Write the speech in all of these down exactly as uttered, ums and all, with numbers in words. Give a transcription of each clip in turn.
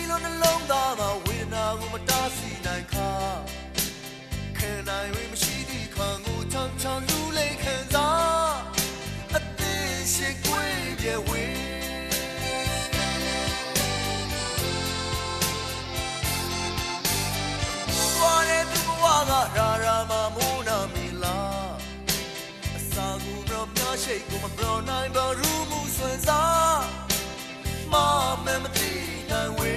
လို့နှလုံးသားမှာဝေဒနာကိုမတားဆီးနိုင်ခါခံနိုင်ရင်မရှိသည့်ခံကိုချမ်းချမ်းလူလေးခံစားအသေးရှိကွေးပြေဝေဘဝနဲ့သူဘဝကရာရာမမိုးနာမီလားအစာကိုမရောမြရှိတ်ကိုမပြောနိုင်ပါရူးမှုဆွမ်းစားမမမတိနိုင်ဝေ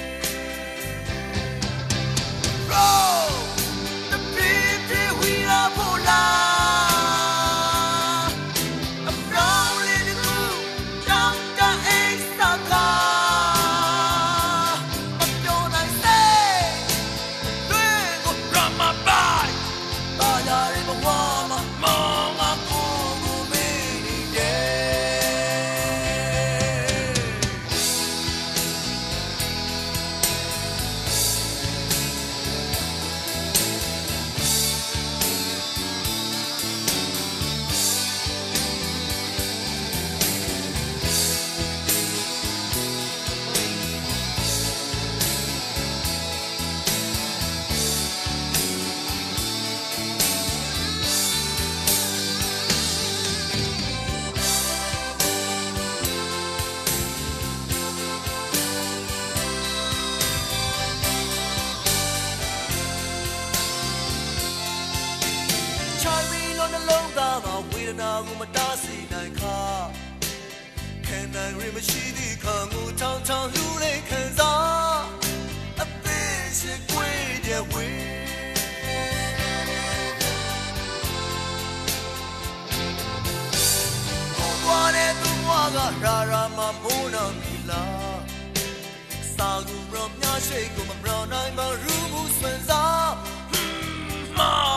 နှလုံးသားမှာဝေဒနာကိုမတားဆီးနိုင်ခါခံနိုင်ရင်မရှိသည့်ခံကိုချောင်းချောင်းလူလေးခံစားအသေးရှိကွေးတဲ့ဝေဘဝနဲ့သူဘဝကရာရာမမိုးနာမီလားစာကူရောမြရှိတ်ကိုမပြောနိုင်ပါရူးမှုစွမ်းစား